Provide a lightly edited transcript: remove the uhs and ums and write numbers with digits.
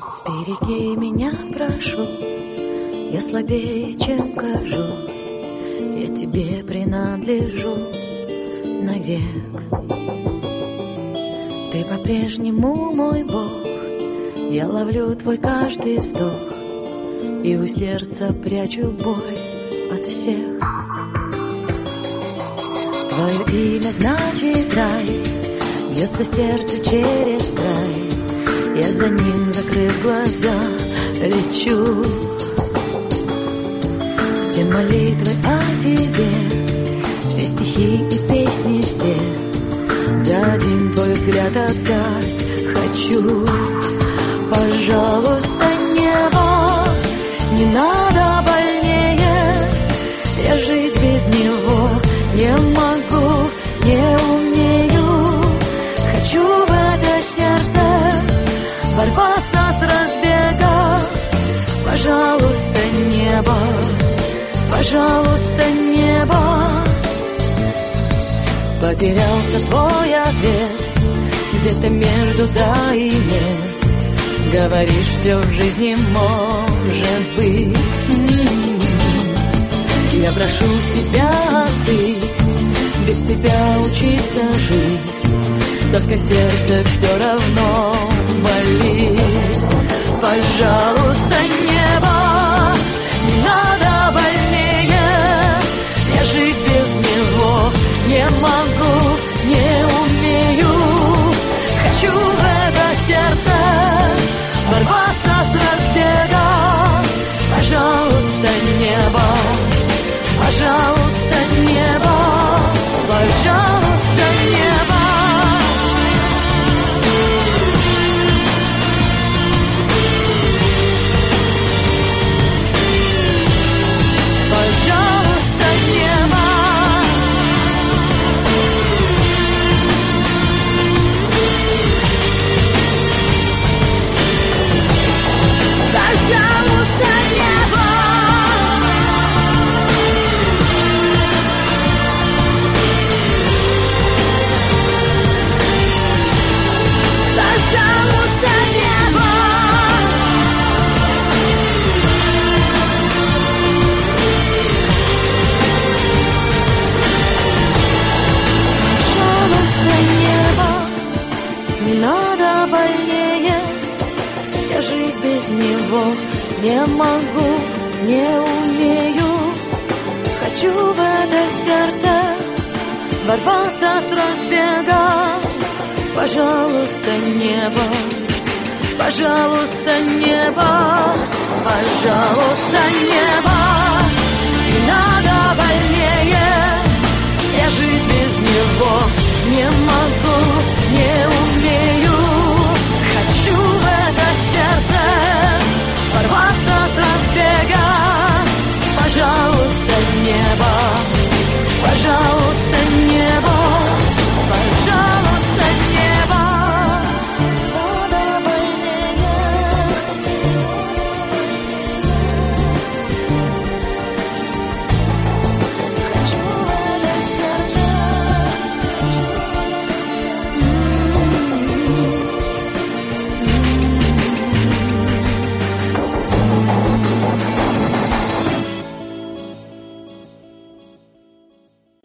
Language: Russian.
Сбереги меня, прошу, я слабее, чем кажусь, я тебе принадлежу навек. Ты по-прежнему мой Бог, я ловлю твой каждый вздох и у сердца прячу боль от всех. Твое имя значит рай, бьется сердце через край, я за ним, закрыв глаза, лечу. Все молитвы о тебе, все стихи и песни все, за один твой взгляд отдать хочу. Пожалуйста, небо, не надо больнее, я жить без него не могу, не умею. Хочу в это сердце ворваться с разбега. Пожалуйста, небо, пожалуйста, небо. Потерялся твой ответ где-то между да и нет. Говоришь, все в жизни может быть. Я прошу себя остыть, без тебя учиться жить, только сердце все равно болит. Пожалуйста, небо, не надо больнее, я жить без него не могу, не умею. Хочу в это сердце ворваться с разбега. Пожалуйста, небо, пожалуйста, небо, пожалуйста, небо. Пожалуйста, небо. Пожалуйста, небо. Пожалуйста, небо. Пожалуйста, небо, не надо больнее, я жить без него не могу, не умею. Хочу в это сердце ворваться с разбега. Пожалуйста, небо, пожалуйста, небо, пожалуйста, небо. Не надо больнее, я жить без него не могу.